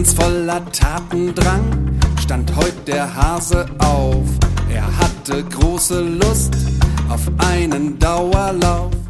Ganz voller Tatendrang stand heut der Hase auf. Er hatte große Lust auf einen Dauerlauf.